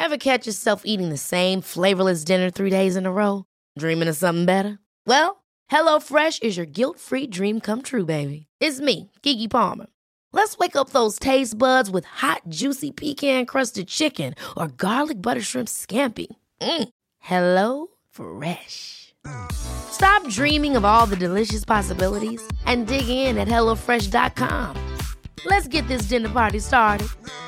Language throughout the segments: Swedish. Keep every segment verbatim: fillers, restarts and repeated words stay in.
Ever catch yourself eating the same flavorless dinner three days in a row? Dreaming of something better? Well, HelloFresh is your guilt-free dream come true, baby. It's me, Keke Palmer. Let's wake up those taste buds with hot, juicy pecan-crusted chicken or garlic butter shrimp scampi. Mm. Hello Fresh. Stop dreaming of all the delicious possibilities and dig in at hello fresh dot com. Let's get this dinner party started.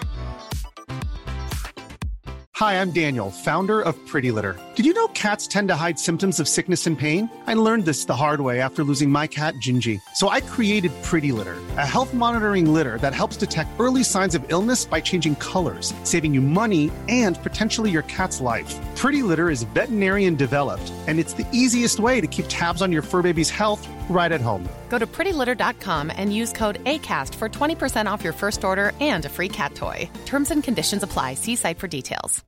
Hi, I'm Daniel, founder of Pretty Litter. Did you know cats tend to hide symptoms of sickness and pain? I learned this the hard way after losing my cat, Gingy. So I created Pretty Litter, a health monitoring litter that helps detect early signs of illness by changing colors, saving you money and potentially your cat's life. Pretty Litter is veterinarian developed, and it's the easiest way to keep tabs on your fur baby's health right at home. Go to pretty litter dot com and use code ACAST for twenty percent off your first order and a free cat toy. Terms and conditions apply. See site for details.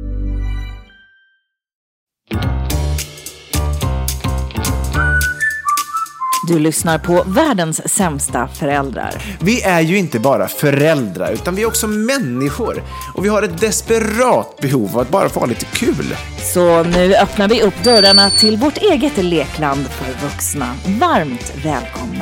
Du lyssnar på världens sämsta föräldrar. Vi är ju inte bara föräldrar utan vi är också människor. Och vi har ett desperat behov av att bara få ha lite kul. Så nu öppnar vi upp dörrarna till vårt eget lekland för vuxna. Varmt välkomna.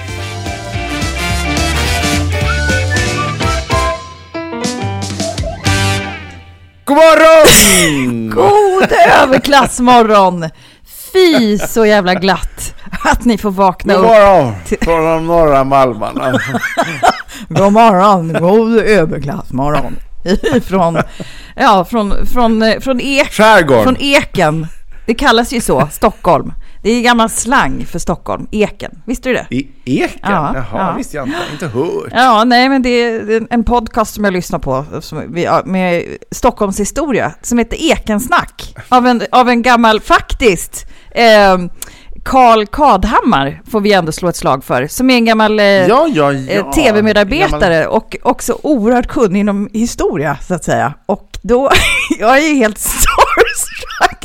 God morgon! God överklassmorgon! Fy så jävla glatt att ni får vakna upp. God morgon från de norra Malmarna. God morgon, god överklassmorgon. Från, ja, från, från, från, ek, från Eken. Det kallas ju så, Stockholm. Det är gammal slang för Stockholm, Eken. Visste du det? I Eken? Ja, Jaha, ja. visste jag inte, inte hört. Ja, nej, men det är en podcast som jag lyssnar på som, med Stockholms historia som heter Ekensnack. Av en, av en gammal, faktiskt, eh, Karl Kadhammar får vi ändå slå ett slag för. Som är en gammal eh, ja, ja, ja. tv-medarbetare gammal... och också oerhört kunnig inom historia, så att säga. Och då, jag är helt starstruck.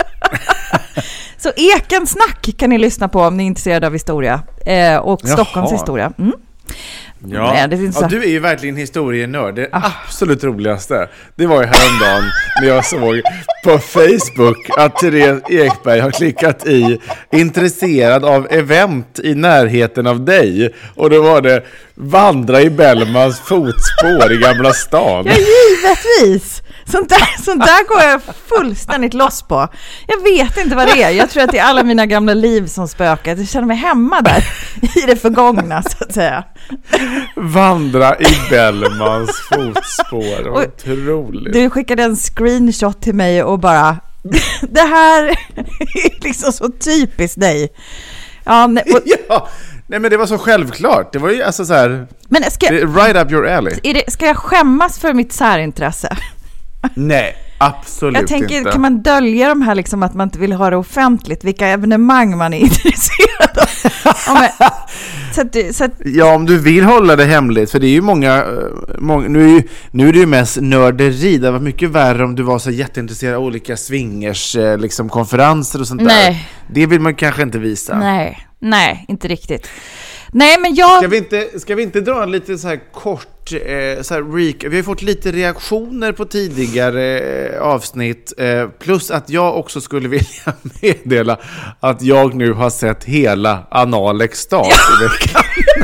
Så Ekensnack kan ni lyssna på om ni är intresserade av historia eh, och Jaha. Stockholms historia. Mm. Ja, Nej, det är ja, du är ju verkligen historienörd. Det ah. absolut roligaste, det var ju häromdagen när jag såg på Facebook att Therese Ekberg har klickat i intresserad av event i närheten av dig. Och då var det vandra i Bellmans fotspår i Gamla stan. Ja, givetvis. Sånt där, sånt där går jag fullständigt loss på. Jag vet inte vad det är. Jag tror att det är alla mina gamla liv som spökar. Jag känner mig hemma där i det förgångna, så att säga. Vandra i Bellmans fotspår. Och otroligt. Du skickade en screenshot till mig och bara det här är liksom så typiskt dig. Ja, nej, och, ja. Nej, men det var så självklart. Det var ju alltså så här, men ska, right up your alley. Är det, ska jag skämmas för mitt särintresse? Nej, absolut jag tänker, inte. Kan man dölja de här liksom att man inte vill ha det offentligt? Vilka evenemang man är intresserad av? Ja, men, så att, så att... ja, om du vill hålla det hemligt. För det är ju många, många nu, är ju, nu är det ju mest nörderi. Det var mycket värre om du var så jätteintresserad av olika swingers liksom, konferenser och sånt där. Nej. Det vill man kanske inte visa. Nej, nej, inte riktigt. Nej, men jag... Ska vi inte, ska vi inte dra en lite så här kort eh, så här rec- vi har fått lite reaktioner på tidigare eh, avsnitt eh, plus att jag också skulle vilja meddela att jag nu har sett hela Analexstas i veckan.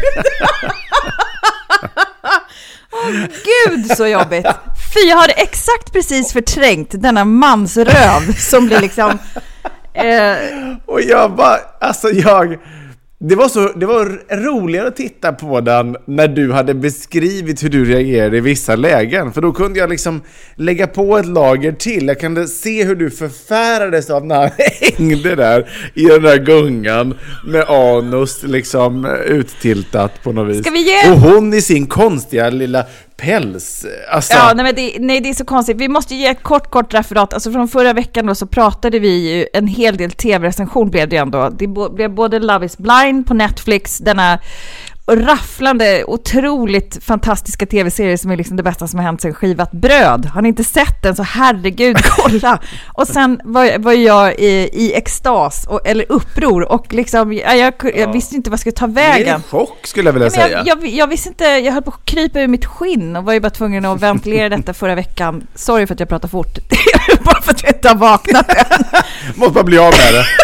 Åh, gud så jobbigt. Fy, jag har det exakt precis förträngt denna mansröv som blir liksom eh... och jag bara, alltså jag Det var, så, det var roligare att titta på den när du hade beskrivit hur du reagerade i vissa lägen. För då kunde jag liksom lägga på ett lager till. Jag kunde se hur du förfärades av när han hängde där i den där gungan med anus liksom uttiltat på något vis. Ska vi ge... Och hon i sin konstiga lilla päls. Alltså... Ja, nej, men det, nej, det är så konstigt. Vi måste ge ett kort, kort referat. Alltså från förra veckan då så pratade vi ju en hel del tv-recension blev det ändå. Det blev både Love is Blind på Netflix, denna rafflande, otroligt fantastiska tv-serier som är liksom det bästa som har hänt sen skivat bröd. Har ni inte sett den så herregud, kolla. Och sen var, var jag i, i extas och, eller uppror och liksom, jag, jag, jag visste inte vad jag skulle ta vägen. Det är en chock skulle jag vilja ja, säga. Jag, jag, jag visste inte, jag höll på att krypa ur mitt skinn och var ju bara tvungen att ventilera detta förra veckan. Sorry för att jag pratar fort. Bara för att jag inte har vaknat än. Måste bara bli av med det.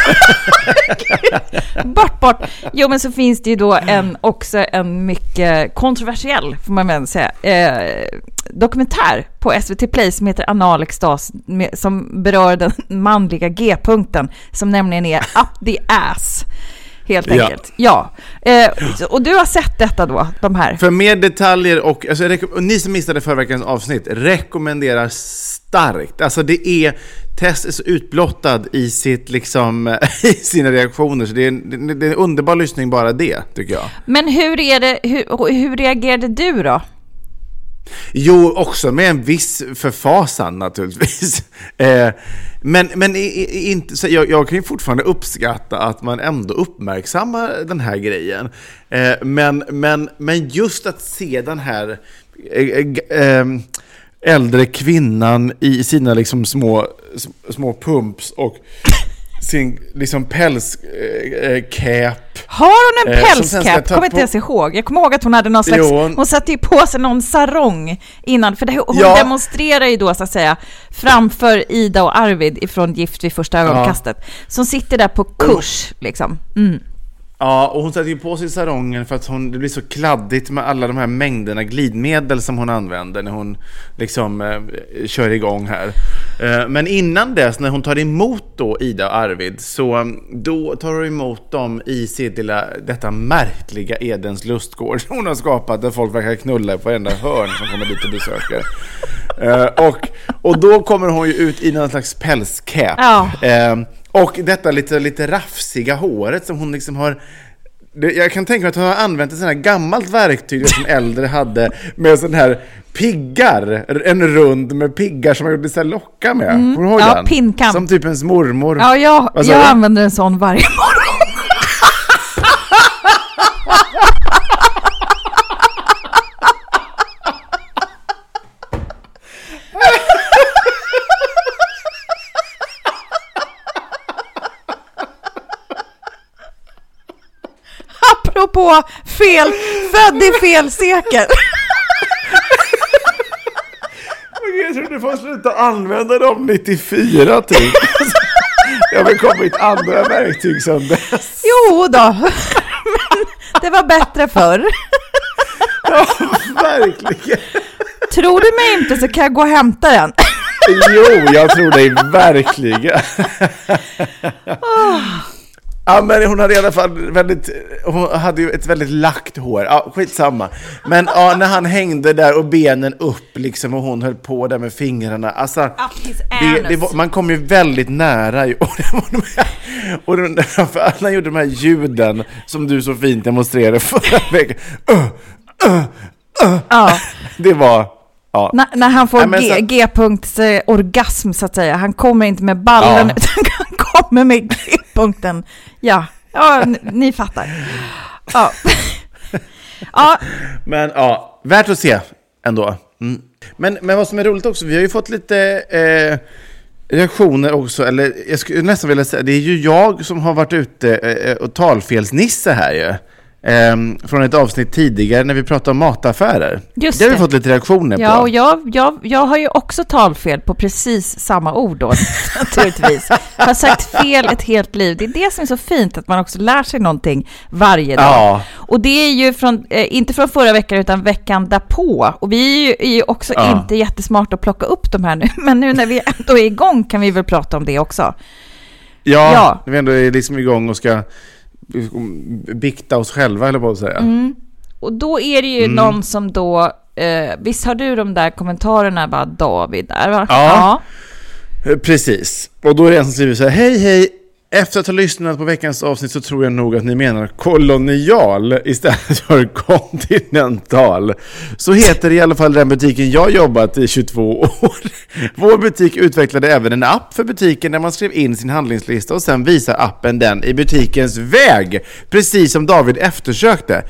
bort, bort. Jo, men så finns det ju då en, också en mycket kontroversiell, får man väl säga, eh, dokumentär på S V T Play som heter Anal extas, med, som berör den manliga G-punkten, som nämligen är up the ass. Helt enkelt. Ja. ja. Eh, och du har sett detta då, de här? För mer detaljer och, alltså, rekom- och ni som missade förra veckans avsnitt rekommenderar starkt. Alltså det är, Tess är så utblottad i sitt liksom i sina reaktioner, så det är, en, det är en underbar lyssning bara det, tycker jag. Men hur är det, hur, hur reagerade du då? Jo, också med en viss förfasan naturligtvis. eh, men men i, i, inte, så jag, jag kan ju fortfarande uppskatta att man ändå uppmärksammar den här grejen. Eh, men, men, men just att se den här eh, eh, äldre kvinnan i sina liksom små, små pumps och sin liksom pälskäp. Har hon en eh, pälskäp? Kommer inte ens ihåg. Jag kommer ihåg att hon hade någon slags, hon... hon satte ju på sig någon sarong innan, för det, hon ja. demonstrerar ju då så att säga framför Ida och Arvid ifrån Gift vid första ögonkastet, ja. som sitter där på kurs oh. liksom. Mm. Ja, och hon sätter ju på sig sarongen för att hon, det blir så kladdigt med alla de här mängderna glidmedel som hon använder när hon liksom eh, kör igång här. Eh, men innan dess, när hon tar emot då Ida och Arvid, så då tar hon emot dem i sitt lilla, detta märkliga Edens lustgård hon har skapat, där folk verkar knulla på enda hörn som kommer dit och besöker. Eh, och, och då kommer hon ju ut i någon slags pälskäp. Ja. Eh, Och detta lite, lite rafsiga håret som hon liksom har... Jag kan tänka mig att hon har använt ett sånt här gammalt verktyg som äldre hade, med sån här piggar. En rund med piggar som man gjorde sig locka med. Mm. Hon har ja, den. Pinkam. Som typ ens mormor. Ja, jag, jag använder en sån varje morgon. På fel, född i fel sekel. Jag tror du får sluta använda dem nittiofyra typ. Jag har kommit andra verktyg som dess. Jo då. Men det var bättre förr. Ja, verkligen. Tror du mig inte så kan jag gå och hämta den. Jo, jag tror dig verkligen. Oh. Ja, men hon hade i alla fall väldigt, hon hade ju ett väldigt lagt hår. Ja, skitsamma. Men ja, när han hängde där och benen upp liksom, och hon höll på där med fingrarna. Alltså, det, det var, man kom ju väldigt nära. Och, det var de här, och de, för alla gjorde de här ljuden som du så fint demonstrerade förra veckan. Uh, uh, uh. Ja. Det var... Ja. N- när han får ja, G- så... G-punkts eh, orgasm så att säga. Han kommer inte med ballen ja. utan han kommer med G-punkten. Ja, ja n- ni fattar. Ja. Ja. Men ja, värt att se ändå. Mm. Men, men vad som är roligt också, vi har ju fått lite eh, reaktioner också. Eller jag skulle nästan vilja säga, det är ju jag som har varit ute eh, och talfelsnisse här ju. Um, från ett avsnitt tidigare när vi pratade om mataffärer. Just det. Det har vi fått lite reaktioner ja, på. Ja, och jag, jag, jag har ju också talfel på precis samma ord då, naturligtvis. Jag har sagt fel ett helt liv. Det är det som är så fint, att man också lär sig någonting varje dag. Ja. Och det är ju från, eh, inte från förra veckan utan veckan därpå. Och vi är ju, är ju också ja. inte jättesmart att plocka upp de här nu. Men nu när vi ändå är igång kan vi väl prata om det också. Ja, ja. vi ändå är liksom igång och ska bikta oss själva, eller vad säga. Mm. Och då är det ju mm. någon som då eh, visst har du de där kommentarerna bara David där va? Ja, ja. Precis. Och då är det en som skriver så här: hej hej, efter att ha lyssnat på veckans avsnitt så tror jag nog att ni menar kolonial istället för kontinental. Så heter det i alla fall den butiken jag jobbat i tjugotvå år. Vår butik utvecklade även en app för butiken där man skrev in sin handlingslista och sen visar appen den i butikens väg, precis som David eftersökte.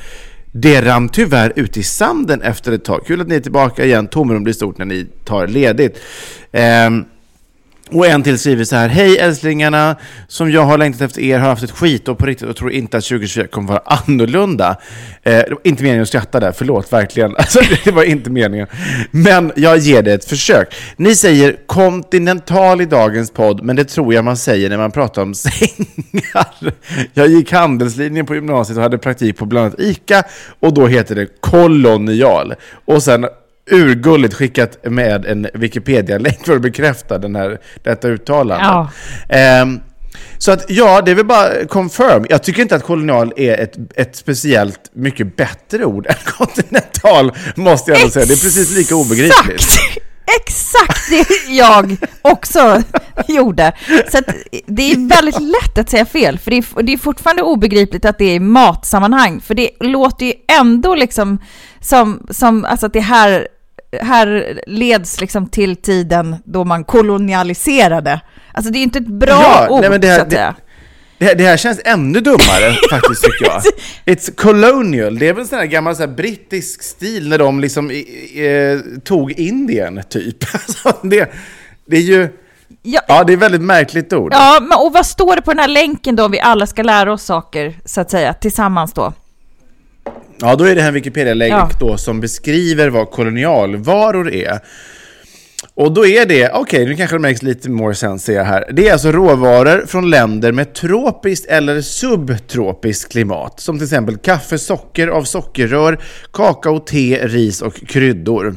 det rann tyvärr ut i sanden efter ett tag. Kul att ni är tillbaka igen. Tomrum blir stort när ni tar ledigt. Ehm, och en till skriver så här: hej älsklingarna, som jag har längtat efter er, har haft ett skit och på riktigt och tror inte att tjugo tjugofyra kommer vara annorlunda. Eh, det var inte meningen att skratta där, förlåt verkligen. Alltså, det var inte meningen. Men jag ger det ett försök. Ni säger kontinental i dagens podd, men det tror jag man säger när man pratar om sängar. Jag gick handelslinjen på gymnasiet och hade praktik på bland annat ICA, och då heter det kolonial. Och sen urgulligt skickat med en Wikipedia-länk för att bekräfta den här, detta uttalande. Ja. Um, så att ja, det är väl bara confirm. Jag tycker inte att kolonial är ett, ett speciellt mycket bättre ord än kontinental, måste jag nog säga. Det är precis lika obegripligt. Exakt det jag också gjorde. Så att det är väldigt lätt att säga fel, för det är, det är fortfarande obegripligt att det är i matsammanhang, för det låter ju ändå liksom som, som alltså att det här, här leds liksom till tiden då man kolonialiserade. Alltså det är inte ett bra ja, ord, nej, men det här, så att säga. Det här, det här känns ännu dummare faktiskt, tycker jag. It's colonial. Det är väl en sån här gammal så här brittisk stil när de liksom eh, tog Indien typ. Alltså det, det är ju ja, ja, det är väldigt märkligt ord. Ja, men och vad står det på den här länken då, om vi alla ska lära oss saker så att säga tillsammans då? Ja, då är det här Wikipedia-länk ja. då som beskriver vad kolonialvaror är. Och då är det, okej, okay, nu kanske det märks lite more sense ser jag här. Det är alltså råvaror från länder med tropiskt eller subtropiskt klimat. Som till exempel kaffe, socker av sockerrör, kakao, te, ris och kryddor.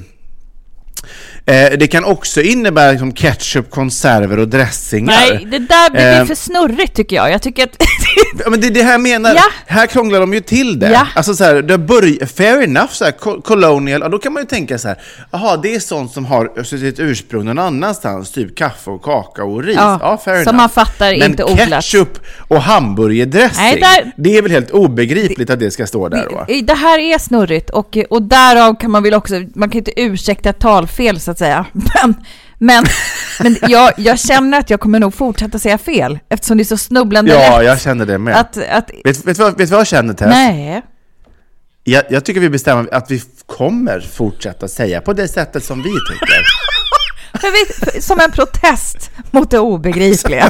Eh, det kan också innebära liksom ketchup, konserver och dressingar. Nej, det där blir eh, för snurrigt tycker jag. Jag tycker att ja, men det är det här menar. Ja. Här krånglar de ju till det. Ja. Alltså så här, det börjar fair enough så här, colonial, ja, då kan man ju tänka så här, aha, det är sånt som har sitt ursprung någon annanstans, typ kaffe och kakao och ris. Ja, ja fair enough. Som man fattar men inte odlat. Men ketchup och hamburgerdressing, Nej, där, det är väl helt obegripligt det, att det ska stå där då. Det, det här är snurrigt och, och därav kan man väl också, man kan inte ursäkta ett talfel så att säga. Men, men, men jag, jag känner att jag kommer nog fortsätta säga fel eftersom det är så snubblande. Ja, lätt jag känner det med. Att, att, vet, vet, vad, vet vad jag känner, Tess? Nej. Jag, jag tycker vi bestämmer att vi kommer fortsätta säga på det sättet som vi tycker. Vi, som en protest mot det obegripliga.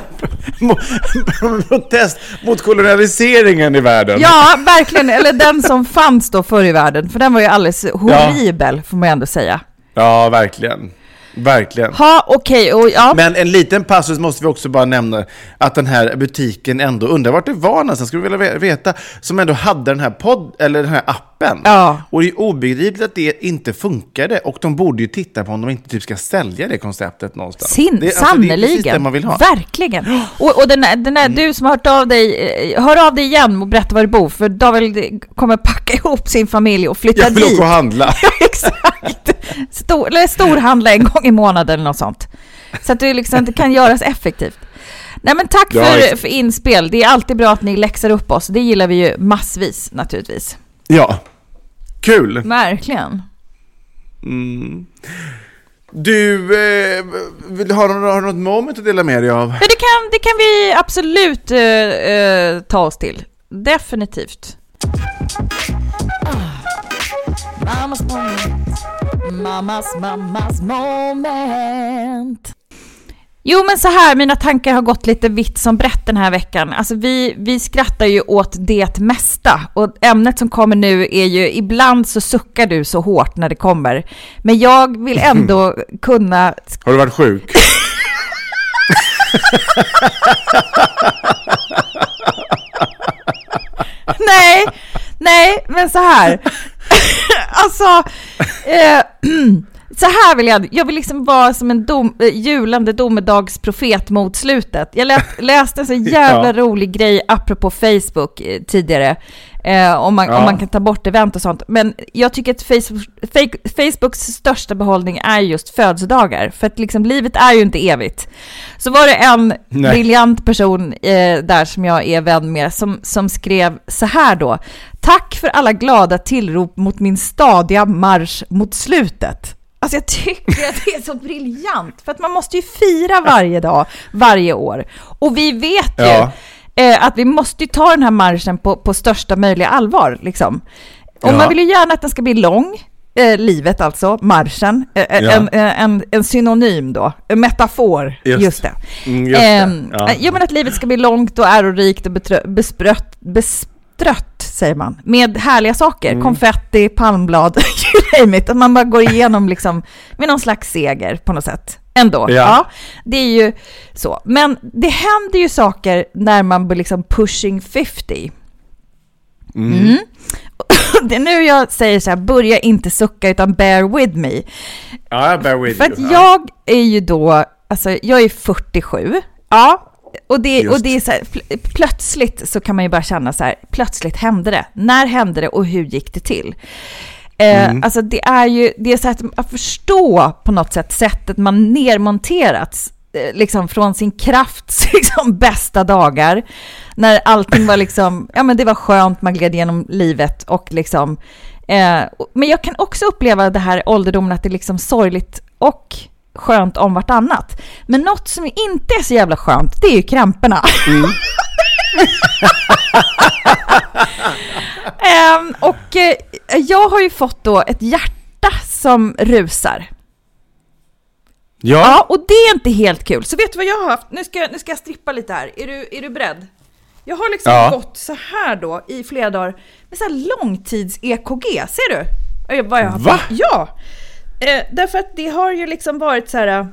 En protest mot kolonialiseringen i världen. Ja, verkligen. Eller den som fanns då förr i världen. För den var ju alldeles horribel, ja. får man ändå säga. Ja, verkligen. Verkligen. Ha, okej. Okay, ja. Men en liten passus måste vi också bara nämna, att den här butiken ändå, undrar vart det var någonstans, skulle vi vilja veta, som ändå hade den här podd eller den här appen. Ja. Och det är obegripligt att det inte funkade, och de borde ju titta på om de inte typ ska sälja det konceptet någonstans. Sin, det, alltså, sannoliken. Det är precis det man vill ha. Verkligen. Och, och den här, den här, mm. du som har hört av dig, hör av dig igen och berätta var du bor, för David kommer packa ihop sin familj och flytta dit. Jag vill åka och handla. Ja, exakt. Stor, eller storhandla en gång i månaden eller något sånt. Så att det liksom inte kan göras effektivt. Nej, men tack ja, för, för inspel. Det är alltid bra att ni läxar upp oss. Det gillar vi ju massvis naturligtvis. Ja, kul. Verkligen. Mm. Du, eh, vill du ha, har du något moment att dela med dig av? Ja, det kan, det kan vi absolut eh, eh, ta oss till. Definitivt. Mammas moment. Mammas, mammas moment. Jo, men så här, mina tankar har gått lite vitt som brett den här veckan. Alltså vi, vi skrattar ju åt det mesta. Och ämnet som kommer nu är ju, ibland så suckar du så hårt när det kommer. Men jag vill ändå kunna... Har du varit sjuk? nej, nej, men så här. Alltså... Eh, så här vill jag, jag vill liksom vara som en dom, julande domedagsprofet mot slutet. Jag lät, läste en så jävla ja. rolig grej apropå Facebook eh, tidigare. Eh, om, man, ja. om man kan ta bort event och sånt. Men jag tycker att Facebook, Facebooks största behållning är just födelsedagar. För att liksom, livet är ju inte evigt. Så var det en Nej. briljant person eh, där som jag är vän med som, som skrev så här då. Tack för alla glada tillrop mot min stadiga marsch mot slutet. Alltså jag tycker att det är så briljant. För att man måste ju fira varje dag, varje år. Och vi vet ju ja. eh, att vi måste ju ta den här marschen på, på största möjliga allvar. Liksom. Och Ja. man vill ju gärna att den ska bli lång. Eh, livet alltså, marschen, eh, Ja. en, en, en synonym då, en metafor, just, Just. det. Mm, just det. Ehm, Ja. ja, men att livet ska bli långt och ärorikt och betrö- besprött, bestrött, säger man, med härliga saker, Mm. konfetti, palmblad, you name it, att man bara går igenom liksom med någon slags seger på något sätt. Ändå, ja. Ja. Det är ju så. Men det händer ju saker när man blir liksom pushing femtio. Mm. Mm. Det är nu jag säger så här, börja inte sucka utan bear with me. Ja, jag bear with För you. att Ja. jag är ju då, alltså jag är fyrtiosju. Ja, och det, Just. och det är så här, pl- plötsligt så kan man ju bara känna så här, plötsligt hände det. När hände det och hur gick det till? Eh, Mm. Alltså det är ju, det är så här att förstå på något sätt sättet man nermonterats eh, liksom från sin krafts liksom bästa dagar, när allting var liksom, ja men det var skönt, man gled igenom livet och liksom eh, och- men jag kan också uppleva det här ålderdomen att det är liksom sorgligt och skönt om vartannat. Men något som inte är så jävla skönt, det är ju krämporna. Mm. Ehm, och eh, jag har ju fått då ett hjärta som rusar. Ja. Ja, och det är inte helt kul. Så vet du vad jag har haft? Nu ska, nu ska jag strippa lite här. Är du, är du beredd? Jag har liksom Ja. gått så här då i flera dagar med så här långtids-E K G. Ser du? Ö, Vad jag har Va? Ja. Eh, därför att det har ju liksom varit så här...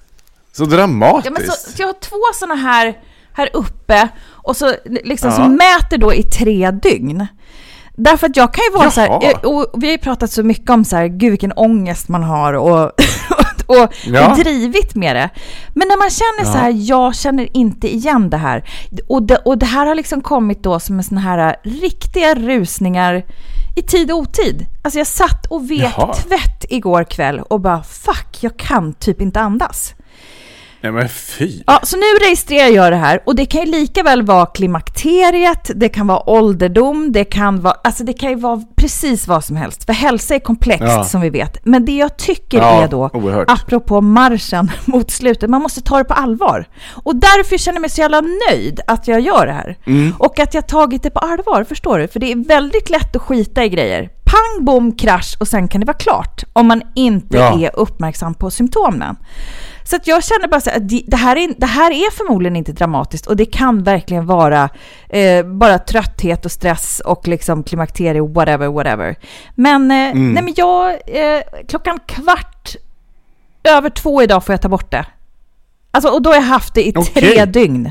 Så dramatiskt. Ja, men så, så jag har två såna här här uppe och så liksom Ja. som mäter då i tre dygn. Därför att jag kan ju vara så här, Jaha. och vi har ju pratat så mycket om så här, gud vilken ångest man har och, och, Ja. och drivit med det. Men när man känner Ja. så här, jag känner inte igen det här. Och det, och det här har liksom kommit då som en sån här riktiga rusningar i tid och otid. Alltså jag satt och vek Jaha. tvätt igår kväll och bara, fuck, jag kan typ inte andas. Nej men fy. Ja, så nu registrerar jag det här och det kan ju lika väl vara klimakteriet, det kan vara ålderdom, det kan vara, alltså det kan ju vara precis vad som helst. För hälsa är komplext Ja. som vi vet. Men det jag tycker Ja, är då, oerhört. apropå marschen mot slutet, man måste ta det på allvar. Och därför känner jag mig så jävla nöjd att jag gör det här. Mm. Och att jag tagit det på allvar, förstår du? För det är väldigt lätt att skita i grejer. Pang, bom, krasch och sen kan det vara klart. Om man inte Ja. är uppmärksam på symptomen. Så att jag känner bara så att det här, är, det här är förmodligen inte dramatiskt och det kan verkligen vara eh, bara trötthet och stress och liksom klimakterie, whatever, whatever. Men, eh, Mm. nej, men jag, eh, klockan kvart över två idag får jag ta bort det. Alltså, och då har jag haft det i Okej. tre dygn.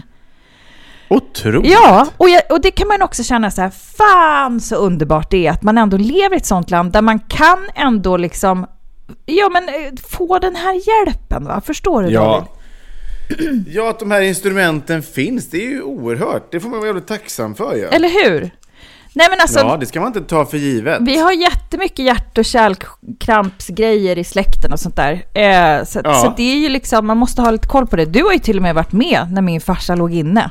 Otroligt. Ja, och, jag, och det kan man också känna så här, fan så underbart det är att man ändå lever i ett sånt land där man kan ändå liksom, ja men eh, få den här hjälpen, va? Förstår du, Ja. David? Ja, att de här instrumenten finns, det är ju oerhört. Det får man vara jävligt tacksam för. Ja, Eller hur? Nej men alltså, ja det ska man inte ta för givet. vi har jättemycket hjärt- och kärlkrampsgrejer i släkten och sånt där. Eh, så, Ja. så det är ju liksom, man måste ha lite koll på det. Du har ju till och med varit med när min farsa låg inne.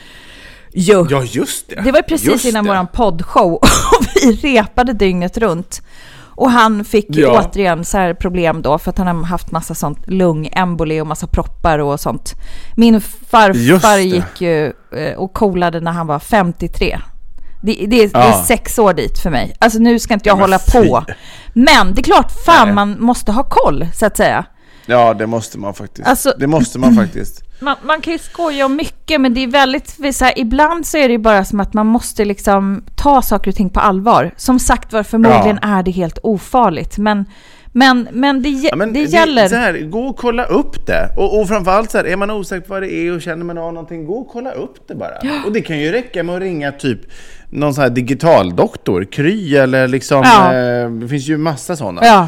Jo. Ja, just det. Det var precis Just innan det. våran poddshow och vi repade dygnet runt. Och han fick Ja. återigen så här problem då för att han har haft massa sånt lungemboli och massa proppar och sånt. Min Just farfar det. gick ju eh, och coolade när han var femtiotre. Det, det, är, det är Ja. sex år dit för mig. Alltså nu ska inte jag Ja, men hålla fy. på. Men det är klart, fan Nej. man måste ha koll så att säga. Ja, det måste man faktiskt. Alltså- det måste man faktiskt. Man, man kan ju skoja om mycket, men det är väldigt så här, ibland så är det ju bara som att man måste liksom ta saker och ting på allvar. Som sagt var, förmodligen är det helt ofarligt, men, men, men, det, Ja, men det gäller... Så här, gå och kolla upp det. Och, och framförallt så här, är man osäker på vad det är och känner man av någonting, gå och kolla upp det bara. Och det kan ju räcka med att ringa typ någon sån här digitaldoktor, Kry eller liksom, Ja. eh, det finns ju massa sådana. Ja.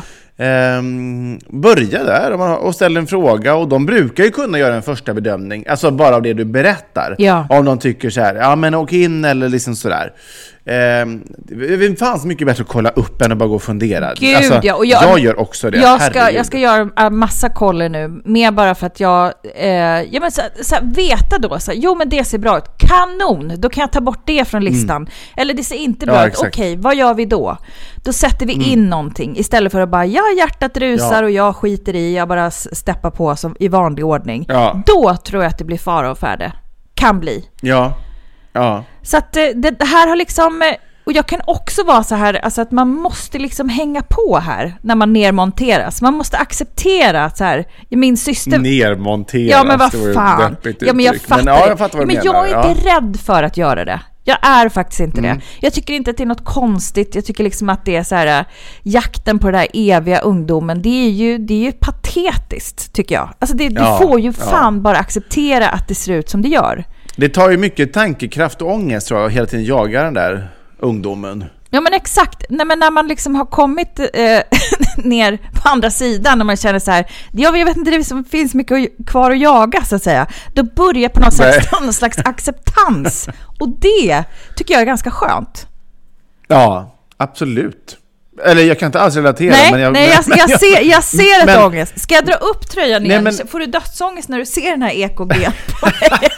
Ehm, börja där och, man, och ställ en fråga, och de brukar ju kunna göra en första bedömning, alltså bara av det du berättar. Ja. Om de tycker så här, ja men åk in eller liksom sådär. Ehm, det fanns mycket bättre att kolla upp än att bara gå och fundera. Gud, alltså, ja, och jag- jag gör också det. Jag ska, herregud. jag ska göra en massa koller nu, mer bara för att jag eh, ja, men så, så här, veta då, så här, jo men det ser bra ut, kanon, då kan jag ta bort det från listan. Eller det ser inte bra Ja, ut, exakt. okej, vad gör vi då? Då sätter vi in någonting istället för att bara, ja hjärtat rusar Ja. och jag skiter i, jag bara s- steppar på som i vanlig ordning. Ja. Då tror jag att det blir fara och färde. Kan bli. Ja, ja. Så att eh, det, det här har liksom, eh, Och jag kan också vara så här, alltså att man måste liksom hänga på här när man nermonteras. Man måste acceptera att så här, min syster... Nermonteras? Ja, men vad fan. Ja, men jag fattar, men, ja, jag fattar vad du men menar. Jag är inte ja. rädd för att göra det. Jag är faktiskt inte mm. det. Jag tycker inte att det är något konstigt. Jag tycker liksom att det är så här, jakten på det där eviga ungdomen, det är ju, det är ju patetiskt, tycker jag. Alltså det, ja, du får ju fan ja. bara acceptera att det ser ut som det gör. Det tar ju mycket tankekraft och ångest, tror jag, hela tiden jagar den där ungdomen. Ja, men exakt. Nej, men när man liksom har kommit eh, ner på andra sidan och man känner så här, jag vet inte, det finns mycket kvar att jaga, så att säga. Då börjar på något slags, någon slags acceptans. Och det tycker jag är ganska skönt. Ja, absolut. Eller jag kan inte alls relatera. Nej, men jag, nej jag, men, jag, ser, jag ser ett men, ångest. Ska jag dra upp tröjan igen? Nej, men, får du dödsångest när du ser den här E K G på mig?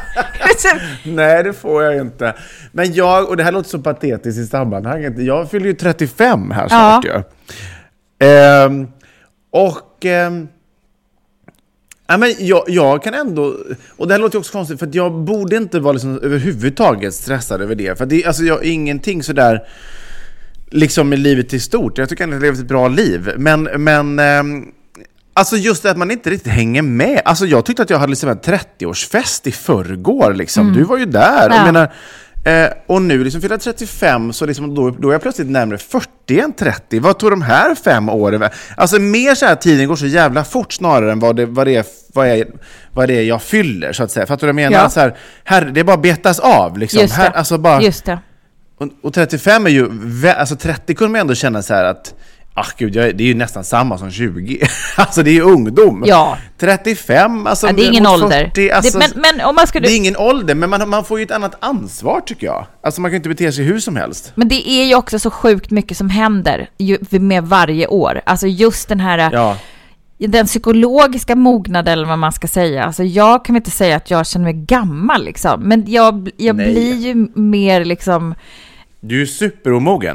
Nej, det får jag inte. Men jag, och det här låter så patetiskt i sammanhanget, jag fyller ju trettiofem här snart. Ja. Ehm, och... Ehm, ja, men jag, jag kan ändå... Och det här låter också konstigt, för att jag borde inte vara liksom överhuvudtaget stressad över det. För det, alltså, jag har ingenting sådär... liksom i livet i stort. Jag tycker att jag har levt ett bra liv. Men, men eh, alltså just det att man inte riktigt hänger med. Alltså jag tyckte att jag hade liksom en trettioårsfest i förrgår. Liksom. Mm. Du var ju där. Ja. Jag menar, eh, och nu liksom fyller jag trettiofem, så liksom då, då är jag plötsligt närmare fyrtio än trettio. Vad tog de här fem åren? Alltså mer så här, tiden går så jävla fort snarare än vad det, vad det, är, vad är, vad det är jag fyller, så att säga. Fattar du vad jag menar? Ja. Så här, här, det bara betas av. Liksom. Just det. Här, alltså bara, just det. Och trettiofem är ju, alltså trettio kunde man ändå känna så här att, ah gud, jag, det är ju nästan samma som tjugo. Alltså det är ju ungdom. Ja. trettiofem, alltså ja, det är ingen ålder. fyrtio, alltså, det, men, men om man skulle... det är ingen ålder, men man, man får ju ett annat ansvar, tycker jag. Alltså man kan inte bete sig hur som helst. Men det är ju också så sjukt mycket som händer ju, med varje år. Alltså just den här... Ja. Den psykologiska mognaden, eller vad man ska säga. Alltså jag kan inte säga att jag känner mig gammal liksom. Men jag, jag blir ju mer liksom... Du är superomogen.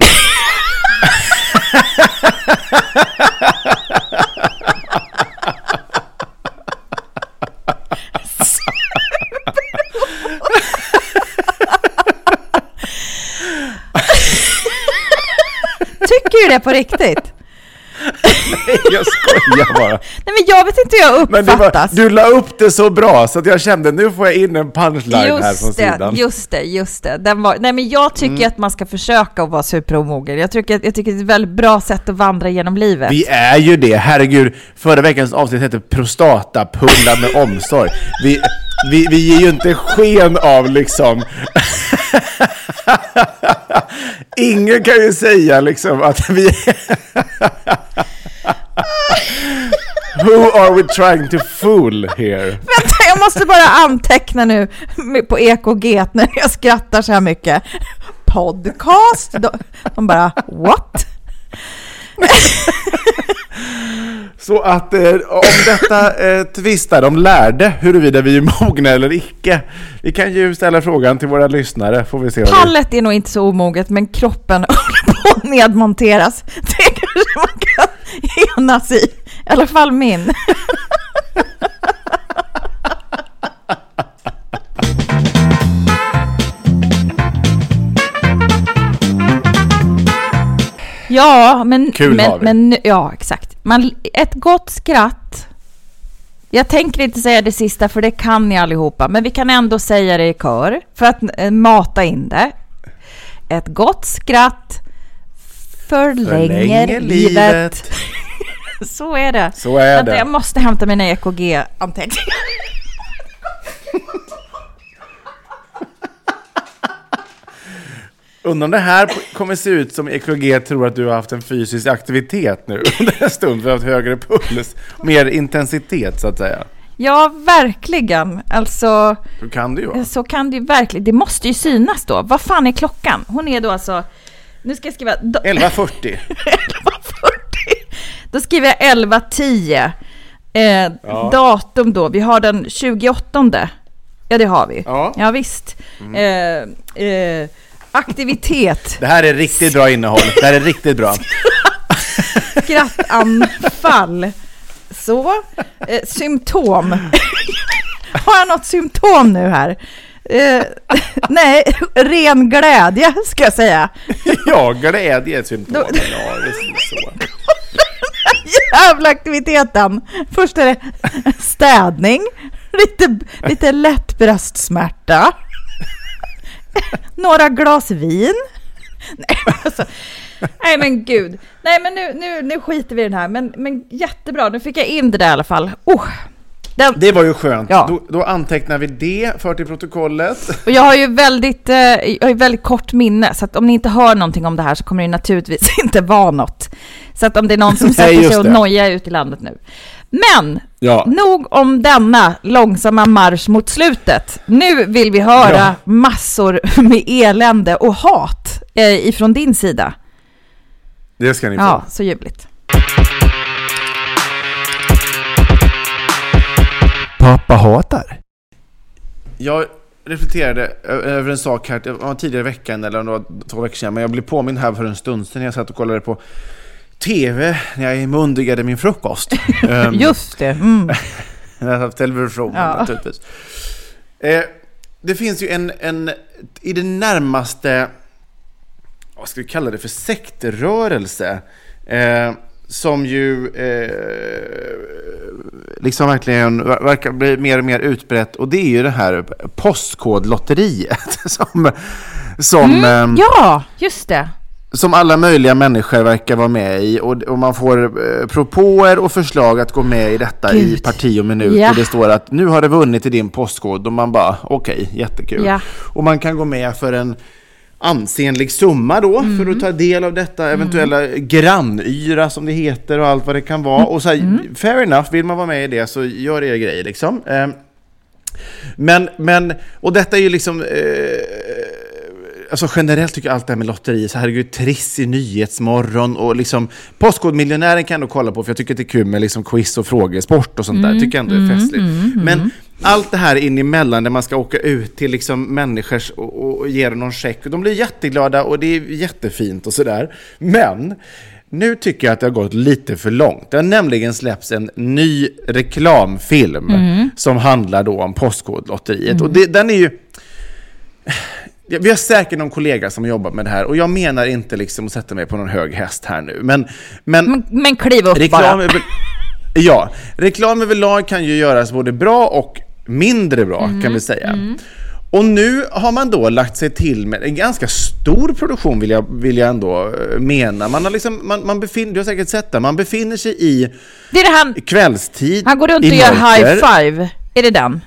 Tycker du det på riktigt? Nej, jag skojar bara. Nej, men jag vet inte hur jag uppfattas. Var, du la upp det så bra så att jag kände, nu får jag in en punchline just här från det, sidan. Just det, just det. Den var, nej, men jag tycker mm. att man ska försöka att vara superomogen. Jag tycker, jag tycker det är ett väldigt bra sätt att vandra genom livet. Vi är ju det, herregud. Förra veckans avsnitt hette Prostatapulla med omsorg. Vi, vi, vi ger ju inte sken av liksom... Ingen kan ju säga liksom att vi... Who are we trying to fool here? Vänta, jag måste bara anteckna nu på E K G när jag skrattar så här mycket. Podcast? De bara, what? Så att eh, om detta eh, tvistar de lärde huruvida vi är mogna eller icke. Vi kan ju ställa frågan till våra lyssnare, får vi se. Pallet är nog inte så omoget, men kroppen håller på att nedmonteras. Det kanske man kan enas i. I alla fall min. Ja, men, Kul men, men ja, exakt. Man, ett gott skratt. Jag tänker inte säga det sista, för det kan ni allihopa. Men vi kan ändå säga det i kör för att äh, mata in det. Ett gott skratt förlänger, förlänger livet. livet. Så är det. Så är det. Jag måste hämta mina E K G-anteckningar. Undrar om det här kommer se ut som E K G tror att du har haft en fysisk aktivitet nu under en stund för att ha högre puls, mer intensitet så att säga. Ja, verkligen. Alltså, så kan det ju. Så kan det ju verkligen. Det måste ju synas då. Vad fan är klockan? Hon är då alltså... Nu ska jag skriva... Do- elva fyrtio. elva fyrtio. Då skriver jag elva tio. Eh, ja. Datum då. Vi har den tjugoåttonde. Ja, det har vi. Ja, ja visst. Mm. Eh, eh, aktivitet. Det här är riktigt bra innehåll. Det här är riktigt bra. Skrattanfall. Så. Eh, symptom. Har jag något symptom nu här? Eh, nej, ren glädje ska jag säga. Ja, glädje är ett symptom. Då, ja, det är så. Jävla aktiviteten. Först är det städning, lite, lite lätt bröstsmärta, några glas vin. Nej, alltså, nej men gud. Nej men nu, nu, nu skiter vi i den här. Men, men jättebra, nu fick jag in det där i alla fall. Oh, den... Det var ju skönt. Ja. Då, då antecknar vi det för till protokollet. Och jag har ju väldigt, eh, jag har ju väldigt kort minne. Så att om ni inte hör någonting om det här så kommer det naturligtvis inte vara något. Så att om det är någon som sätter sig och nojar ut i landet nu. Men, ja. Nog om denna långsamma marsch mot slutet. Nu vill vi höra ja. massor med elände och hat eh, ifrån din sida. Det ska ni få. Ja, så ljuvligt. Pappa hatar. Jag reflekterade över en sak här, det var tidigare i veckan eller några två veckor sedan, men jag blev påmind här för en stund sedan när jag satt och kollade på tv när jag mundigade min frukost. Just det. Mm. Jag har television ja. naturligtvis. Eh, det finns ju en, en i det närmaste, vad ska vi kalla det för, sektrörelse eh, som ju eh, liksom verkligen verkar bli mer och mer utbrett, och det är ju det här postkodlotteriet som, som mm, ja, just det. Som alla möjliga människor verkar vara med i, och, och man får eh, propåer och förslag att gå med i detta Gud. i parti och minut. Yeah. Och det står att nu har det vunnit i din postkod, och man bara okej, okay, jättekul. Yeah. Och man kan gå med för en ansenlig summa då mm. för att ta del av detta eventuella mm. grannyra som det heter och allt vad det kan vara. Och så här, mm. fair enough, vill man vara med i det så gör det grej liksom. Eh, men, men, och detta är ju liksom... Eh, Alltså generellt tycker jag allt det här med lotteri, så herregud, Triss i Nyhetsmorgon och liksom Postkodmiljonären kan du kolla på, för jag tycker att det är kul med liksom quiz och frågesport och sånt mm, där, tycker jag ändå är festligt. Mm, mm, Men mm. allt det här in emellan där man ska åka ut till liksom människors och, och ge dem någon check, och de blir jätteglada och det är jättefint och sådär. Men nu tycker jag att det har gått lite för långt. Det har nämligen släppts en ny reklamfilm mm. som handlar då om Postkodlotteriet. Mm. Och det, den är ju... Vi har säkert någon kollega som jobbar med det här, och jag menar inte liksom att sätta mig på någon hög häst här nu. Men, men, men, men kliv upp reklam bara. Över, ja, reklam överlag kan ju göras både bra och mindre bra mm. kan vi säga. Mm. Och nu har man då lagt sig till med en ganska stor produktion, vill jag, vill jag ändå mena. Man har liksom, man, man befinner, du har säkert sett det, man befinner sig i det är det han, kvällstid. Han går runt och gör high five. Är det den?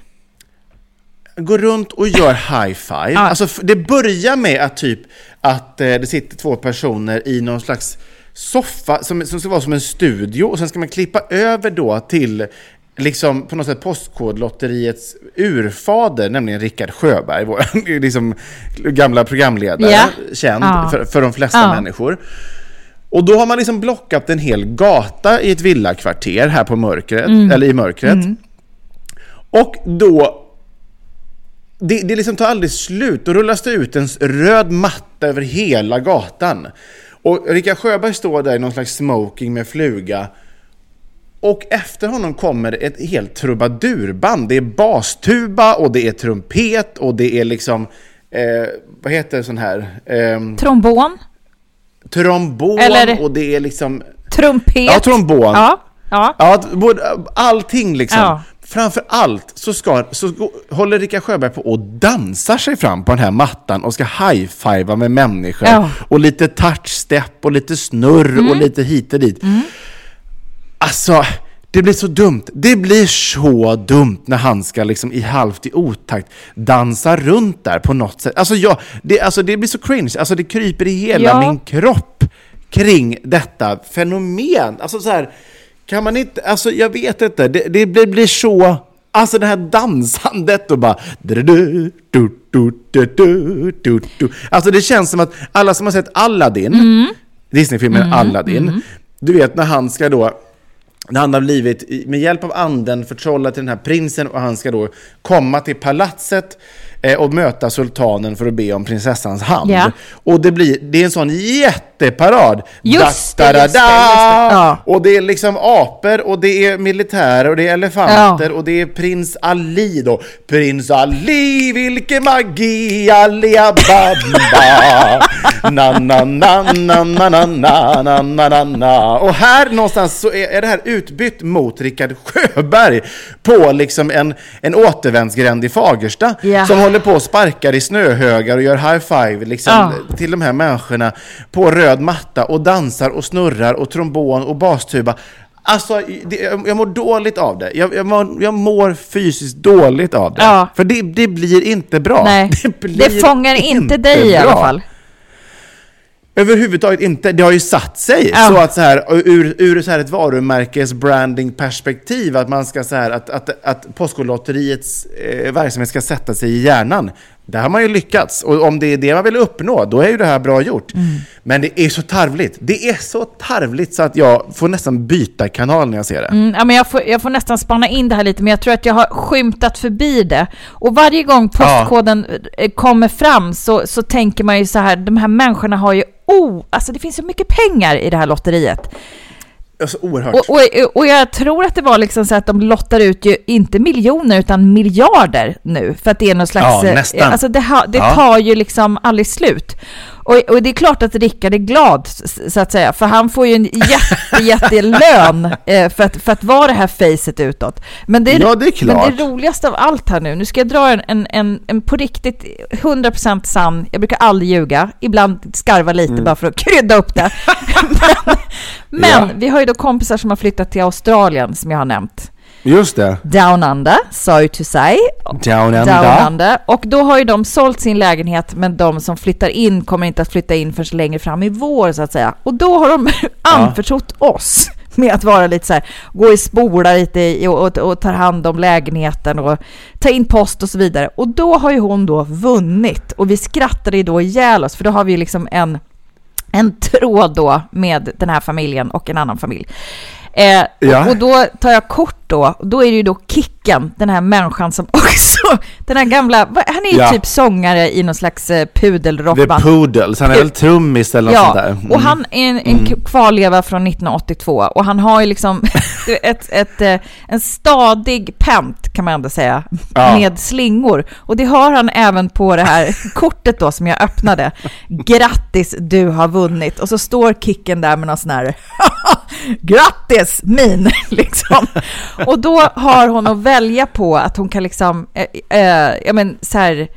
Går runt och gör high five. Ja. Alltså det börjar med att typ att eh, det sitter två personer i någon slags soffa som, som ska vara som en studio, och sen ska man klippa över då till liksom på något sätt Postkodlotteriets urfader, nämligen Rickard Sjöberg, vår liksom gamla programledare, ja. känd ja. För, för de flesta ja. människor. Och då har man liksom blockat en hel gata i ett villakvarter här på mörkret, mm. eller i mörkret. Mm. Och då Det, det liksom tar aldrig slut. Då rullas det ut en röd matta över hela gatan. Och Rickard Sjöberg står där i någon slags smoking med fluga. Och efter honom kommer ett helt trubadurband. Det är bastuba och det är trumpet och det är liksom... Eh, vad heter det sån här? Eh, trombon. Trombon. Eller och det är liksom... Trumpet. Ja, trombon. Ja, ja. ja allting liksom. Ja. Framför allt så, ska, så håller Rickard Sjöberg på och dansar sig fram på den här mattan och ska high-fivea med människor. Ja. Och lite touch-step och lite snurr mm. och lite hit och dit. Mm. Alltså, det blir så dumt. Det blir så dumt när han ska liksom i halvt i otakt dansa runt där på något sätt. Alltså, ja, det, alltså det blir så cringe. Alltså det kryper i hela ja. min kropp kring detta fenomen. Alltså så här... Kan man inte, alltså jag vet inte, det, det blir, blir så, alltså det här dansandet och bara du, du, du, du, du, du, du. Alltså det känns som att alla som har sett Aladdin, mm. Disney-filmen mm. Aladdin, mm. du vet när han ska då, när han har blivit med hjälp av anden förtrollad till den här prinsen, och han ska då komma till palatset eh, och möta sultanen för att be om prinsessans hand. Ja. Och det blir det är en sån jätteparad. Just det, just det, just det. Ja. Och det är liksom apor och det är militärer och det är elefanter ja. och det är prins Ali då. Prins Ali, vilken magi, Alibaba. na na na na na na na na na na. Och här någonstans så är, är det här utbytt mot Rickard Sjöberg på liksom en, en återvändsgränd i Fagersta yeah. som håller på och sparkar i snöhögar och gör high five liksom oh. till de här människorna på röd matta och dansar och snurrar och trombon och bastuba. Alltså, det, jag mår dåligt av det. Jag, jag, mår, jag mår fysiskt dåligt av det. Ja. För det, det blir inte bra. Nej, det, blir det fångar inte, inte dig bra. I alla fall. Överhuvudtaget inte. Det har ju satt sig ja. Så att så här ur, ur så här ett varumärkes branding perspektiv att man ska så här att att att Postkodlotteriets eh, verksamhet ska sätta sig i hjärnan. Där har man ju lyckats och om det är det man vill uppnå då är ju det här bra gjort. Mm. Men det är så tarvligt. Det är så tarvligt så att jag får nästan byta kanal när jag ser det. Mm, ja, men jag får jag får nästan spana in det här lite men jag tror att jag har skymtat förbi det. Och varje gång postkoden ja. kommer fram så så tänker man ju så här de här människorna har ju oh, alltså det finns så mycket pengar i det här lotteriet. Alltså, oerhört. Och, och, och jag tror att det var liksom så att de lottar ut ju inte miljoner utan miljarder nu för att det är någon slags ja, nästan. Alltså det, ha, det ja. tar ju liksom aldrig slut. Och, och det är klart att Rickard är glad så att säga för han får ju en jätte, jättelön eh, för, att, för att vara det här facet utåt. Men det, är, ja, det är klart. Men det roligaste av allt här nu, nu ska jag dra en, en, en, en på riktigt hundra procent sann, jag brukar aldrig ljuga, ibland skarva lite mm. bara för att krydda upp det. men men ja. vi har ju då kompisar som har flyttat till Australien som jag har nämnt. Just det. Down under, so to say. Down under. Down under. Och då har ju de sålt sin lägenhet men de som flyttar in kommer inte att flytta in förrän längre fram i vår så att säga. Och då har de anförtrott ja. oss med att vara lite så här, gå i spolar lite i, och, och, och ta hand om lägenheten och ta in post och så vidare. Och då har ju hon då vunnit och vi skrattade ju då ihjäl oss för då har vi ju liksom en en tråd då med den här familjen och en annan familj. Eh, ja. och, och då tar jag kort då, och då är det ju då Kicken, den här människan som också, den här gamla, han är ju ja. typ sångare i någon slags eh, pudelrockband. The Poodles, han är väl trummis eller ja. något sånt där. Mm. Och han är en, en mm. kvarleva från nittonhundraåttiotvå och han har ju liksom ett, ett, ett, en stadig pent kan man ändå säga, ja. med slingor. Och det har han även på det här kortet då som jag öppnade. Grattis, du har vunnit. Och så står Kicken där med någon sån här grattis, min liksom. Och då har hon att välja på att hon kan liksom äh, äh, ja men så här,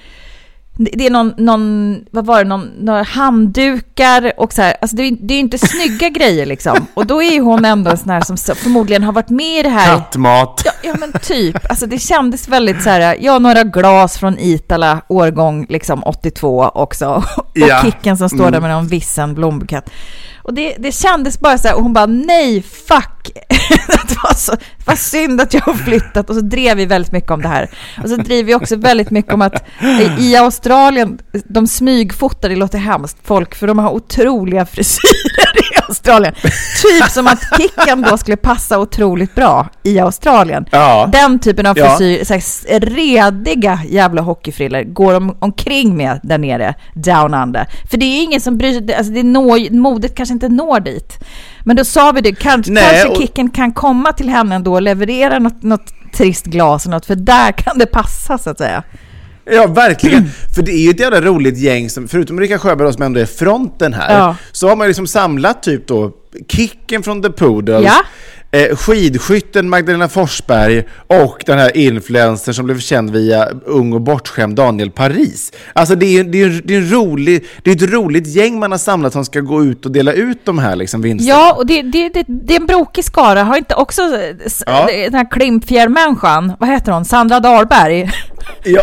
det är någon, någon vad var det, någon, några handdukar och så här, alltså det är, det är inte snygga grejer liksom. Och då är hon ändå en sån här som förmodligen har varit med i det här. Kattmat. Ja, ja men typ, alltså det kändes väldigt så här, ja några glas från Itala årgång liksom åttiotvå också. Och ja. Kicken som står mm. där med någon vissen blombukett. Och det, det kändes bara så här, och hon bara, nej, fuck. det, var så, det var synd att jag har flyttat. Och så drev vi väldigt mycket om det här. Och så driver vi också väldigt mycket om att i Australien, de smygfotar, det låter hemskt, folk, för de har otroliga frisyrer i Australien. Typ som att Kicken då skulle passa otroligt bra i Australien. Ja. Den typen av frisyr, ja. så här, rediga jävla hockeyfriller går de omkring med där nere, down under. För det är ingen som bryr sig, alltså det är nå, modet kanske inte når dit. Men då sa vi det, kanske, Nej, kanske och... Kicken kan komma till henne ändå och leverera något, något trist glas och något, för där kan det passa så att säga. Ja, verkligen. Mm. För det är ju ett jävla roligt gäng som, förutom Rickard Sjöberg som ändå är fronten här, ja. så har man liksom samlat typ då Kicken från The Poodles, ja. eh, skidskytten Magdalena Forsberg och den här influencer som blev känd via ung och bortskämd Daniel Paris. Alltså det är, det är, det är, en rolig, det är ett roligt gäng man har samlat som ska gå ut och dela ut de här liksom vinsterna. Ja, och det, det, det, det är en brokig skara. Har inte också ja. den här klimpfjärmänniskan, vad heter hon? Sandra Dahlberg. Ja.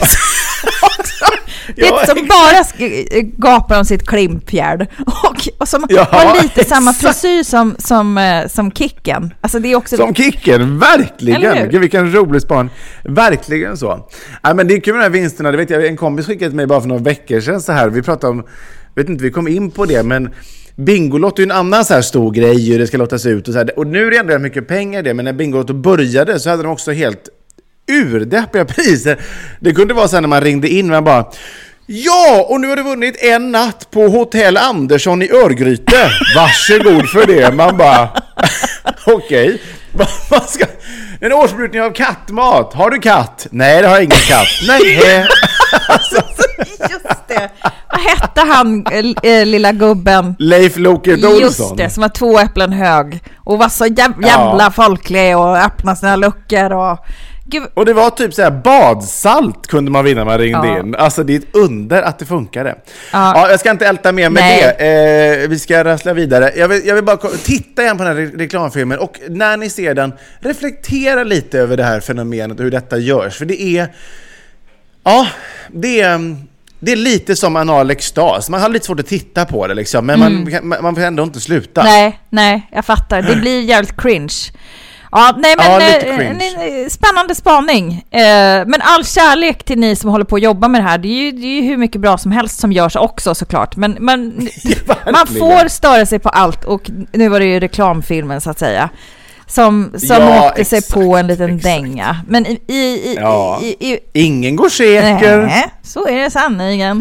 Det är ja, som bara gapar om sitt klimpfjärd och, och som ja, har lite exakt. samma frisyr som, som, som Kicken. Alltså det är också... Som Kicken, verkligen. Gud, vilken rolig span. Verkligen så. Ja, men det är kul med de här vinsterna. Det vet jag, en kompis skickade till mig bara för några veckor sedan så här. Vi pratade om, vet inte, vi kom in på det, men Bingolotto är en annan så här stor grej och det ska lottas ut och så här. Och nu är det ändå mycket pengar det, men när Bingolotto började så hade de också helt urdeppiga priser. Det kunde vara så när man ringde in, man bara, ja, och nu har du vunnit en natt på Hotell Andersson i Örgryte. Varsågod för det. Man bara, okej. Okay. Ska... En årsbrukning av kattmat. Har du katt? Nej, det har jag ingen katt. Nej. Alltså, just det. Vad hette han, äh, lilla gubben? Leif Loket Olsson. Just det, som var två äpplen hög. Och var så jävla ja. folklig och öppna sina luckor och... Gud. Och det var typ så här badsalt kunde man vinna när man ringde ja. in. Alltså det är ett under att det funkade. Ja, ja jag ska inte älta mer med Nej. det. Eh, vi ska rassla vidare. Jag vill, jag vill bara titta igen på den här re- reklamfilmen och när ni ser den, reflektera lite över det här fenomenet och hur detta görs. För det är... Ja, det är... Det är lite som anal extas. Man har lite svårt att titta på det liksom, men mm. man, man får ändå inte sluta. Nej, nej, jag fattar. Det blir jävligt cringe. Ja, nej men ja, eh, spännande spaning. Eh, men all kärlek till ni som håller på att jobba med det här. Det är ju, det är ju hur mycket bra som helst som görs också såklart. Men, men man får störa sig på allt. Och nu var det ju reklamfilmen så att säga. Som, som ja, åkte sig på en liten exakt. dänga. Men i... i, i, ja. i, i ingen går säker. Nej, så är det sanningen.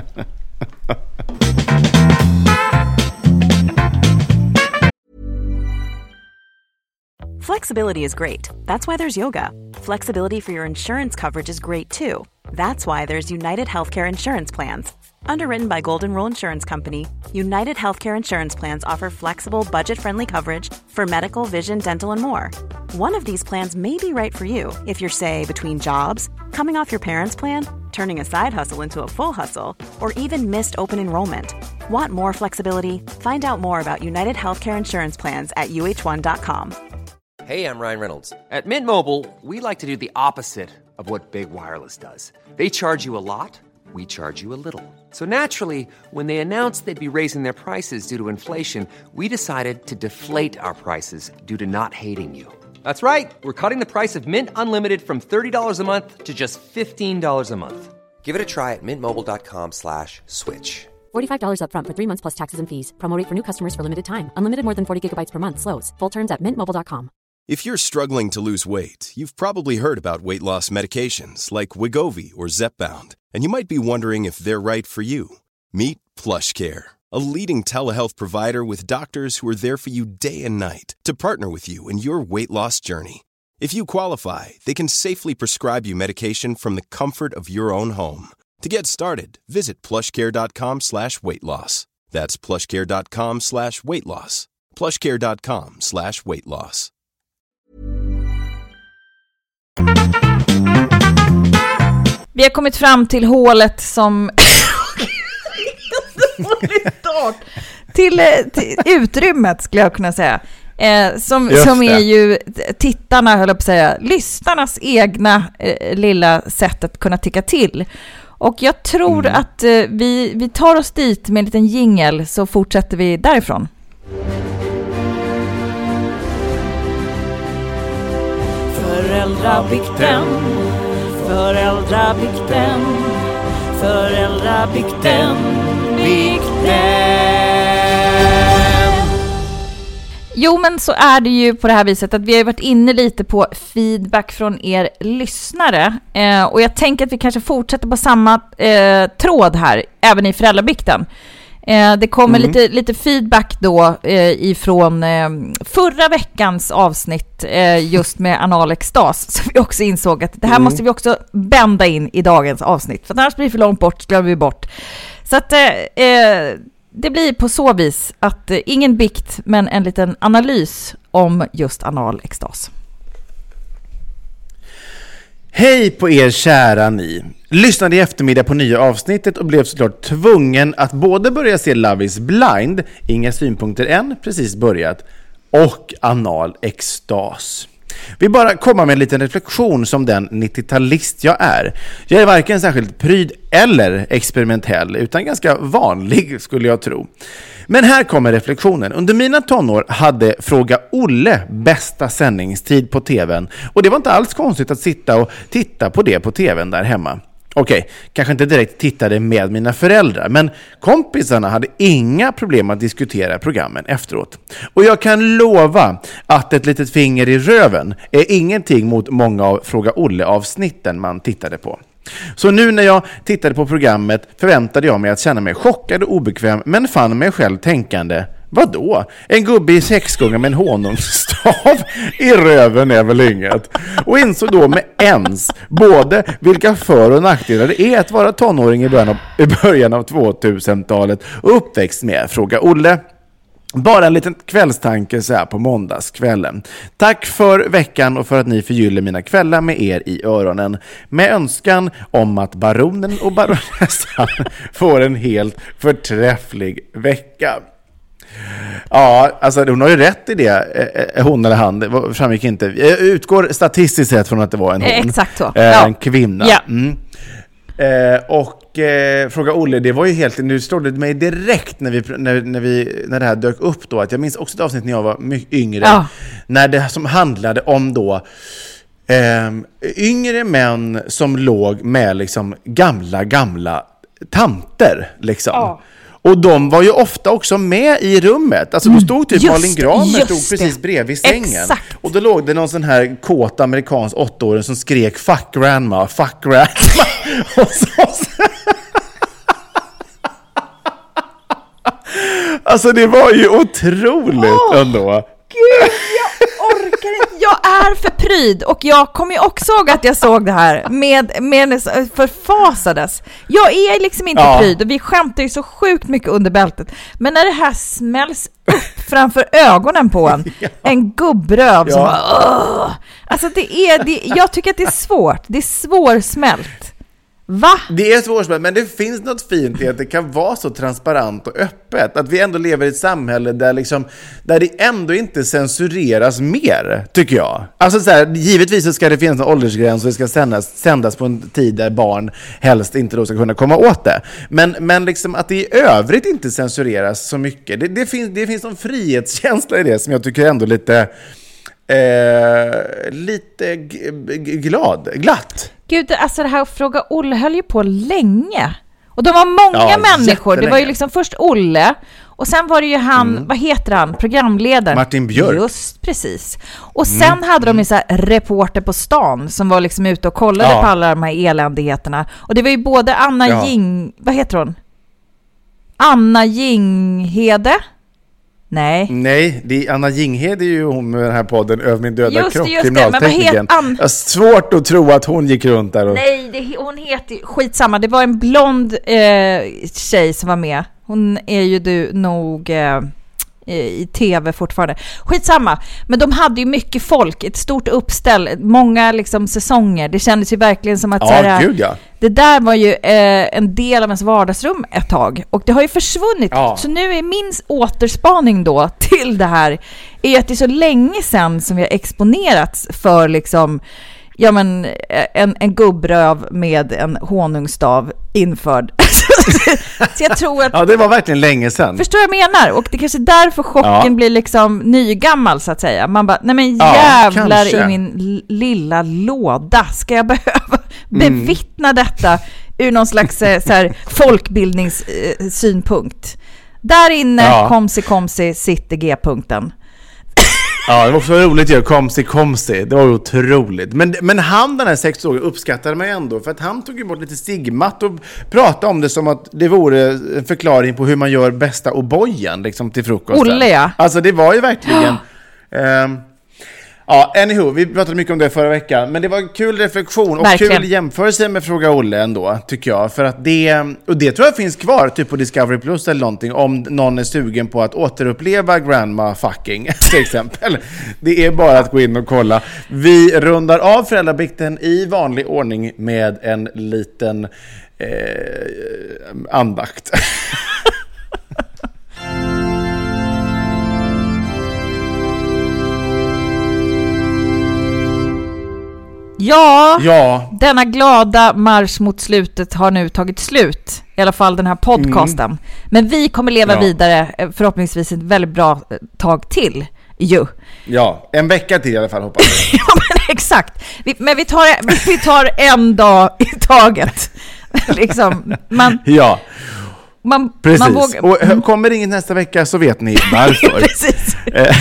Flexibility is great. That's why there's yoga. Flexibility for your insurance coverage is great too. That's why there's United Healthcare Insurance Plans. Underwritten by Golden Rule Insurance Company, United Healthcare Insurance Plans offer flexible, budget-friendly coverage for medical, vision, dental, and more. One of these plans may be right for you if you're, say, between jobs, coming off your parents' plan, turning a side hustle into a full hustle, or even missed open enrollment. Want more flexibility? Find out more about United Healthcare Insurance Plans at U H one dot com. Hey, I'm Ryan Reynolds. At Mint Mobile, we like to do the opposite of what Big Wireless does. They charge you a lot, we charge you a little. So naturally, when they announced they'd be raising their prices due to inflation, we decided to deflate our prices due to not hating you. That's right. We're cutting the price of Mint Unlimited from thirty dollars a month to just fifteen dollars a month. Give it a try at mintmobile.com slash switch. forty-five dollars up front for three months plus taxes and fees. Promo rate for new customers for limited time. Unlimited more than forty gigabytes per month. Slows full terms at mint mobile dot com. If you're struggling to lose weight, you've probably heard about weight loss medications like Wegovy or Zepbound, and you might be wondering if they're right for you. Meet PlushCare, a leading telehealth provider with doctors who are there for you day and night to partner with you in your weight loss journey. If you qualify, they can safely prescribe you medication from the comfort of your own home. To get started, visit plushcare.com slash weight loss. That's plushcare.com slash weight loss. plushcare.com slash weight loss. Vi har kommit fram till hålet som till, till utrymmet skulle jag kunna säga. Eh, som, som är ju tittarna, höll jag på att säga, lyssnarnas egna eh, lilla sätt att kunna ticka till. Och jag tror mm. att eh, vi, vi tar oss dit med en liten jingle, så fortsätter vi därifrån. Föräldrabikten, föräldrabikten, föräldrabikten, bikten. Jo, men så är det ju på det här viset att vi har varit inne lite på feedback från er lyssnare. Eh, och jag tänker att vi kanske fortsätter på samma eh, tråd här, även i föräldrabikten. Eh, det kommer mm. lite, lite feedback då eh, ifrån eh, förra veckans avsnitt eh, just med anal extas. Så vi också insåg att det här mm. måste vi också bända in i dagens avsnitt. För annars blir det för långt bort, ska vi bort. Så att eh, eh, det blir på så vis att eh, ingen bikt, men en liten analys om just anal extas. Hej på er kära ni. Lyssnade i eftermiddag på nya avsnittet och blev såklart tvungen att både börja se Love is blind, inga synpunkter än, precis börjat, och anal extas. Vi bara komma med en liten reflektion som den nittiotalist jag är. Jag är varken särskilt pryd eller experimentell, utan ganska vanlig skulle jag tro. Men här kommer reflektionen. Under mina tonår hade Fråga Olle bästa sändningstid på tvn. Och det var inte alls konstigt att sitta och titta på det på tvn där hemma. okej, okay, kanske inte direkt tittade med mina föräldrar, men kompisarna hade inga problem att diskutera programmen efteråt. Och jag kan lova att ett litet finger i röven är ingenting mot många av Fråga Olle-avsnitten man tittade på. Så nu när jag tittade på programmet förväntade jag mig att känna mig chockad och obekväm, men fann mig själv tänkande: vadå? En gubbe i sexgångar med en honungsstav i röven är väl inget? Och insåg då med ens både vilka för- och nackdelar det är att vara tonåring i början av, i början av tvåtusentalet och uppväxt med Fråga Olle. Bara en liten kvällstanke så här på måndagskvällen. Tack för veckan och för att ni förgyller mina kvällar med er i öronen. Med önskan om att baronen och baronessan får en helt förträfflig vecka. Ja, alltså hon har ju rätt i det, hon eller han, det framgick inte. Jag utgår statistiskt sett från att det var en hon. Exakt så. Eh, ja. En kvinna. Ja. Mm. Eh, och eh, Fråga Olle, det var ju helt, nu stod det mig direkt när vi, när, när vi när det här dök upp då, att jag minns också ett avsnitt när jag var mycket yngre, ja. När det som handlade om då eh, yngre män som låg med liksom gamla, gamla tanter liksom. Ja. Och de var ju ofta också med i rummet. Alltså då stod typ Malin Gramer stod precis det. bredvid sängen. Exakt. Och då låg det någon sån här kåt amerikansk åttaåring som skrek fuck grandma, fuck grandma. Och så... Alltså det var ju otroligt oh, ändå. Gud, jag orkar inte. Jag är för pryd. Och jag kommer ju också ihåg att jag såg det här med, med förfasades. Jag är liksom inte ja. pryd och vi skämtar ju så sjukt mycket under bältet. Men när det här smälls upp framför ögonen på en, ja. en gubbröv ja. som bara, alltså det är, det, jag tycker att det är svårt. Det är svårsmält. Va? Det är svårt, men det finns något fint i att det kan vara så transparent och öppet. Att vi ändå lever i ett samhälle där, liksom, där det ändå inte censureras mer, tycker jag. Alltså så här, givetvis så ska det finnas en åldersgräns och det ska sändas, sändas på en tid där barn helst inte då ska kunna komma åt det. Men, men liksom att det i övrigt inte censureras så mycket. Det, det, finns, det finns en frihetskänsla i det som jag tycker ändå lite... Eh, lite g- g- glad, glatt. Gud, alltså det här att Fråga Olle höll ju på länge. Och de var många ja, människor. Det var ju liksom först Olle. Och sen var det ju han, mm. vad heter han? Programledaren. Martin Björk. Just, precis. Och sen mm. hade de ju så här reporter på stan som var liksom ute och kollade ja. på alla de här eländigheterna. Och det var ju både Anna ja. Jing... Vad heter hon? Anna Jinghede. Nej. Nej, det är Anna Jinghede är ju hon med den här podden Över min döda just, kropp, just kriminaltekniken. Det, An- jag har svårt att tro att hon gick runt där. Och... Nej, det, hon heter skitsamma. Det var en blond eh, tjej som var med. Hon är ju du nog eh, i tv fortfarande. Skitsamma. Men de hade ju mycket folk, ett stort uppställ, många liksom säsonger. Det kändes ju verkligen som att ja, såhär, gud, ja. det där var ju eh, en del av ens vardagsrum ett tag. Och det har ju försvunnit. Ja. Så nu är min återspaning då till det här är att det är så länge sedan som vi har exponerats för liksom ja men en, en gubbröv med en honungsstav införd. Så jag tror att... Ja, det var verkligen länge sedan. Förstår jag menar? Och det kanske är därför chocken ja. blir liksom nygammal så att säga. Man bara, nej men ja, jävlar kanske. i min lilla låda. Ska jag behöva mm. bevittna detta ur någon slags så här, folkbildningssynpunkt? Där inne, ja. komsi komsi, sitter G-punkten. Ja, det var också roligt ju, komsi komsi. Det var otroligt. Men, men han, den här sexåringen, uppskattade mig ändå. För att han tog ju bort lite stigmat och pratade om det som att det vore en förklaring på hur man gör bästa O'boyen liksom, till frukosten. Olle, ja. Alltså det var ju verkligen... um, ja, anywho, vi pratade mycket om det förra veckan. Men det var en kul reflektion och verkligen. Kul jämförelse med Fråga Olle ändå, tycker jag. För att det, och det tror jag finns kvar typ på Discovery Plus eller någonting, om någon är sugen på att återuppleva Grandma fucking till exempel. Det är bara att gå in och kolla. Vi rundar av föräldrabikten i vanlig ordning med en liten eh, andakt. Ja, ja, denna glada marsch mot slutet har nu tagit slut. I alla fall den här podcasten. Mm. Men vi kommer leva ja. vidare förhoppningsvis ett väldigt bra tag till. Jo. Ja, en vecka till i alla fall hoppas jag. Ja, men exakt. Vi, men vi tar, vi tar en dag i taget. liksom, man, ja, man, precis. Man vågar... Och kommer inget nästa vecka så vet ni varför. Precis.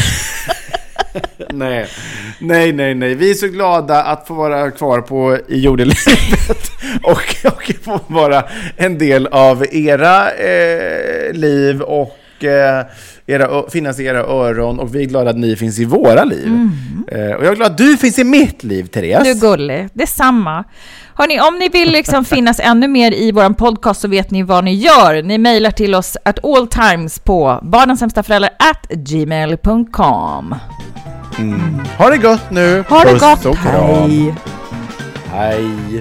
nej, nej, nej, nej. Vi är så glada att få vara kvar på i jordelivet och, och få vara en del av era eh, liv och eh, era, finnas i era öron, och vi är glada att ni finns i våra liv. Mm. Eh, och jag är glad att du finns i mitt liv, Therese. Du är gullig, det är samma. Hörrni, om ni vill liksom finnas ännu mer i våran podcast så vet ni vad ni gör. Ni mejlar till oss at all times på barnensämstaföräldrar at gmail dot com. Mm. Ha det gott nu. Ha det gott. Hej. Hej.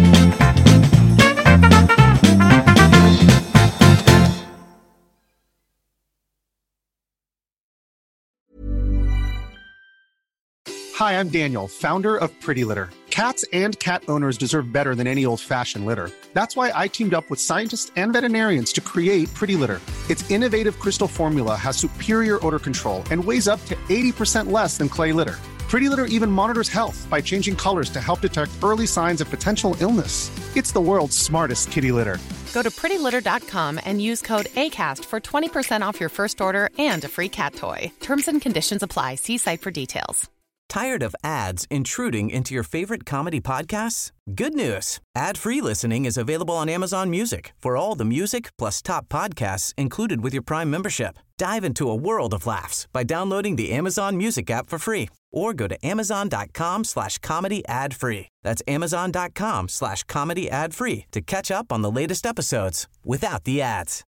Hi, I'm Daniel, founder of Pretty Litter. Cats and cat owners deserve better than any old-fashioned litter. That's why I teamed up with scientists and veterinarians to create Pretty Litter. Its innovative crystal formula has superior odor control and weighs up to eighty percent less than clay litter. Pretty Litter even monitors health by changing colors to help detect early signs of potential illness. It's the world's smartest kitty litter. Go to pretty litter dot com and use code ACAST for twenty percent off your first order and a free cat toy. Terms and conditions apply. See site for details. Tired of ads intruding into your favorite comedy podcasts? Good news. Ad-free listening is available on Amazon Music for all the music plus top podcasts included with your Prime membership. Dive into a world of laughs by downloading the Amazon Music app for free or go to amazon.com slash comedy ad free. That's amazon.com slash comedy ad free to catch up on the latest episodes without the ads.